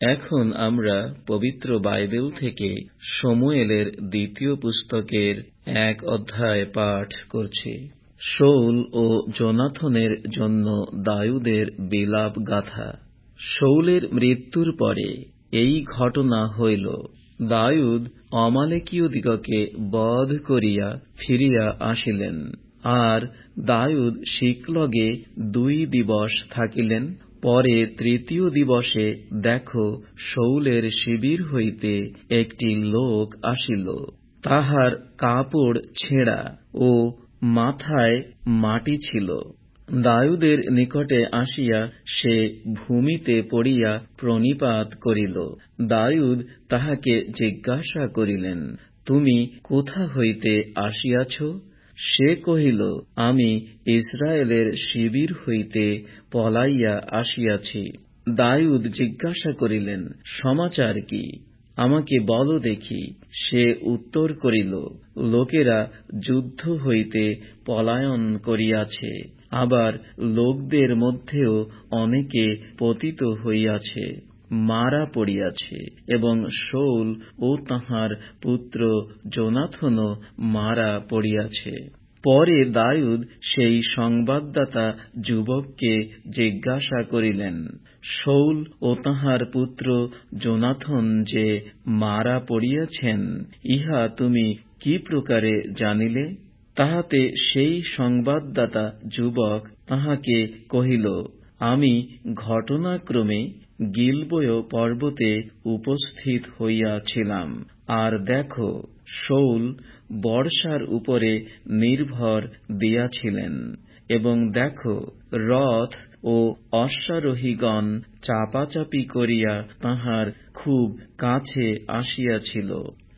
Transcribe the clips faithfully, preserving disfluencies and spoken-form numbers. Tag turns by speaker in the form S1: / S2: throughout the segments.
S1: এখন আমরা পবিত্র বাইবেল থেকে শমূয়েলের দ্বিতীয় পুস্তকের এক অধ্যায় পাঠ করছি। শাউল ও জোনাথনের জন্য দাউদের বিলাপ গাথা। শাউলের মৃত্যুর পরে এই ঘটনা হইল, দাউদ অমালেকীয়দিগকে বধ করিয়া ফিরিয়া আসিলেন। আর দাউদ সিকলগে দুই দিবস থাকিলেন। পরে তৃতীয় দিবসে দেখো, শাউলের শিবির হইতে একটি লোক আসিল, তাহার কাপড় ছেঁড়া ও মাথায় মাটি ছিল। দাউদের নিকটে আসিয়া সে ভূমিতে পড়িয়া প্রণিপাত করিল। দাউদ তাহাকে জিজ্ঞাসা করিলেন, তুমি কোথা হইতে আসিয়াছ? সে কহিল, আমি ইসরায়েলের শিবির হইতে পলাইয়া আসিয়াছি। দাউদ জিজ্ঞাসা করিলেন, সমাচার কি? আমাকে বল দেখি। সে উত্তর করিল, লোকেরা যুদ্ধ হইতে পলায়ন করিয়াছে, আবার লোকদের মধ্যেও অনেকে পতিত হইয়াছে, মারা পড়িয়াছে, এবং শাউল ও তাহার পুত্র জোনাথনও মারা পড়িয়াছে। পরে দাউদ সেই সংবাদদাতা যুবককে জিজ্ঞাসা করিলেন, শাউল ও তাহার পুত্র জোনাথন যে মারা পড়িয়াছেন, ইহা তুমি কি প্রকারে জানিলে? তাহাতে সেই সংবাদদাতা যুবক তাহাকে কহিল, আমি ঘটনাক্রমে গিলবয় পর্বতে উপস্থিত হইয়াছিলাম, আর দেখো, শাউল বর্ষার উপরে নির্ভর দিয়াছিলেন, এবং দেখো, রথ ও অশ্বারোহীগণ চাপাচাপি করিয়া তাহার খুব কাছে আসিয়াছিল।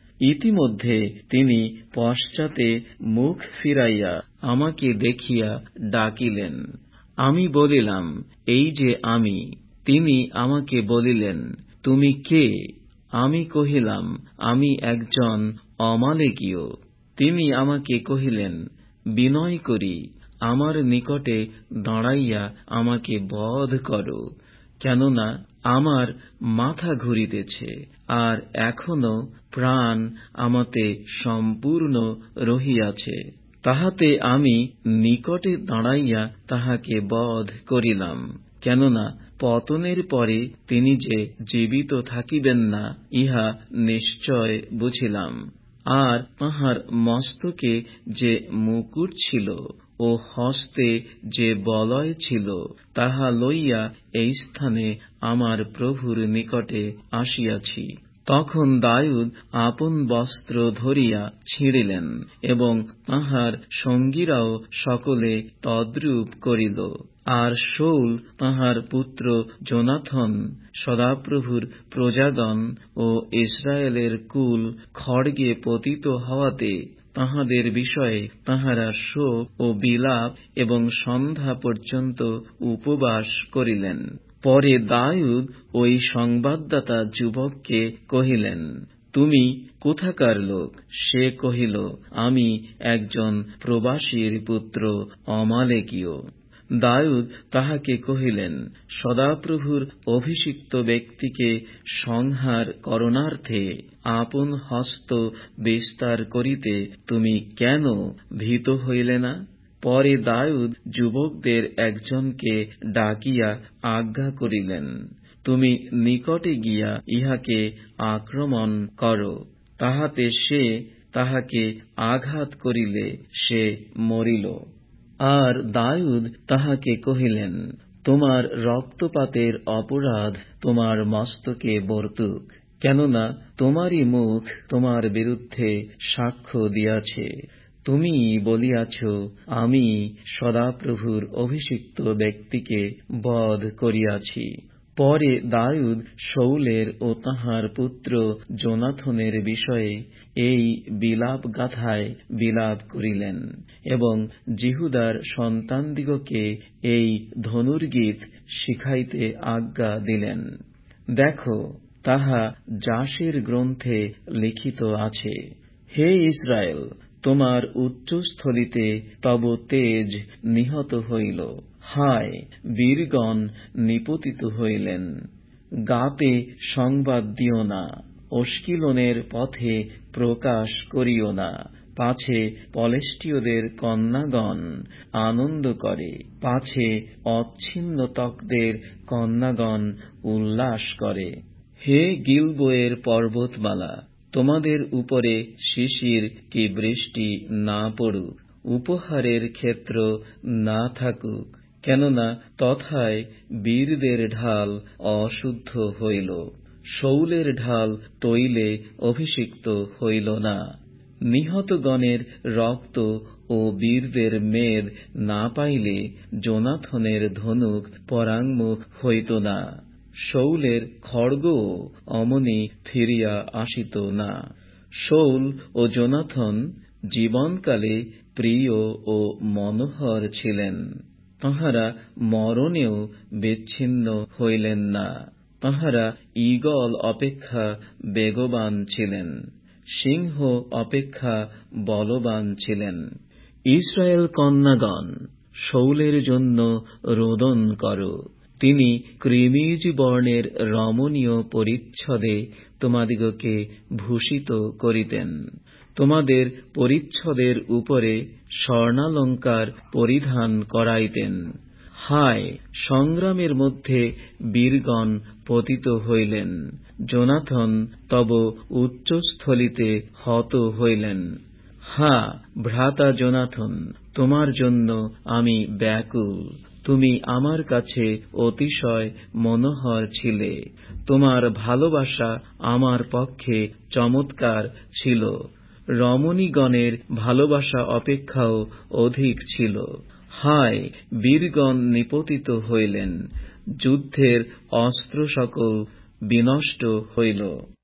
S1: ইতিমধ্যে তিনি পশ্চাতে মুখ ফিরাইয়া আমাকে দেখিয়া ডাকিলেন। আমি বলিলাম, এই যে আমি। তিনি আমাকে বলিলেন, তুমি কে? আমি কহিলাম, আমি একজন অমালেকীয়। তিনি আমাকে কহিলেন, বিনয় করি আমার নিকটে দাঁড়াইয়া আমাকে বধ করো, কেননা আমার মাথা ঘুরিতেছে, আর এখনো প্রাণ আমাতে সম্পূর্ণ রহিয়াছে। তাহাতে আমি নিকটে দাঁড়াইয়া তাহাকে বধ করিলাম, কেননা পতনের পরে তিনি যে জীবিত থাকিবেন না, ইহা নিশ্চয় বুঝিলাম। আর তাহার মস্তকে যে মুকুট ছিল ও হস্তে যে বলয় ছিল, তাহা লইয়া এই স্থানে আমার প্রভুর নিকটে আসিয়াছি। তখন দাউদ আপন বস্ত্র ধরিয়া ছিঁড়িলেন, এবং তাহার সঙ্গীরাও সকলে তদ্রূপ করিল। আর শাউল তাহার পুত্র জোনাথন, সদাপ্রভুর প্রজাগণ ও ইসরায়েলের কুল খড়গে পতিত হওয়াতে তাহাদের বিষয়ে তাহারা শোক ও বিলাপ এবং সন্ধ্যা পর্যন্ত উপবাস করিলেন। পরে দাউদ ওই সংবাদদাতা যুবককে কহিলেন, তুমি কোথাকার লোক? সে কহিল, আমি একজন প্রবাসীর পুত্র, অমালেকীয়। দাউদ তাহাকে কহিলেন, সদাপ্রভুর অভিষিক্ত ব্যক্তিকে সংহার করণার্থে আপন হস্ত বিস্তার করিতে তুমি কেন ভীত হইলে না? পরে দাউদ যুবকদের একজনকে ডাকিয়া আজ্ঞা করিলেন, তুমি নিকটে গিয়া ইহাকে আক্রমণ কর, তাহাতে সে তাহাকে আঘাত করিলে সে মরিল। আর দাউদ তাহাকে কহিলেন, তোমার রক্তপাতের অপরাধ তোমার মস্তকে বর্তুক, কেননা তোমারই মুখ তোমার বিরুদ্ধে সাক্ষ্য দিয়াছে। তুমি বলিয়াছ, আমি সদাপ্রভুর অভিষিক্ত ব্যক্তিকে বধ করিয়াছি। পরে দাউদ শাউলের ও তাহার পুত্র জোনাথনের বিষয়ে এই বিলাপ গাথায় বিলাপ করিলেন, এবং জিহুদার সন্তানদিগকে এই ধনুর্গীত শিখাইতে আজ্ঞা দিলেন। দেখো, তাহা জাসের গ্রন্থে লিখিত আছে। হে ইসরায়েল, তোমার উচ্চস্থলিতে তব তেজ নিহত হইল। হায়, বীরগণ নিপতিত হইলেন। গাতে সংবাদ দিও না, অস্কিলনের পথে প্রকাশ করিও না, পাছে পলেষ্টীয়দের কন্যাগণ আনন্দ করে, পাছে অচ্ছিন্নতকদের কন্যাগণ উল্লাস করে। হে গিলবোয়ের পর্বতমালা, তোমাদের উপরে শিশির কি বৃষ্টি না পড়ুক, উপহারের ক্ষেত্র না থাকুক, কেননা তথায় বীরদের ঢাল অশুদ্ধ হইল, শৌলের ঢাল তৈলে অভিষিক্ত হইল না। নিহতগণের রক্ত ও বীরদের মেদ না পাইলে জোনাথনের ধনুক পরাঙ্মুখ হইত না, শৌলের খড়গও অমনি ফিরিয়া আসিত না। শৌল ও জোনাথন জীবনকালে প্রিয় ও মনোহর ছিলেন, তাঁহারা মরণেও বিচ্ছিন্ন হইলেন না। তাঁহারা ঈগল অপেক্ষা বেগবান ছিলেন, সিংহ অপেক্ষা বলবান ছিলেন। ইসরায়েল কন্যাগণ, শৌলের জন্য রোদন কর। তিনি কৃমিজ বর্ণের রমণীয় পরিচ্ছদে তোমাদিগকে ভূষিত করিতেন, তোমাদের পরিচ্ছদের উপরে স্বর্ণালঙ্কার পরিধান করাইতেন। হায়, সংগ্রামের মধ্যে বীরগণ পতিত হইলেন, জোনাথন তব উচ্চস্থলিতে হত হইলেন। হা, ভ্রাতা জোনাথন, তোমার জন্য আমি ব্যাকুল, তুমি আমার কাছে অতিশয় মনোহর ছিলে, তোমার ভালোবাসা আমার পক্ষে চমৎকার ছিল, রমণীগণের ভালোবাসা অপেক্ষাও অধিক ছিল। হায়, বীরগণ নিপতিত হইলেন, যুদ্ধের অস্ত্র সকল বিনষ্ট হইল।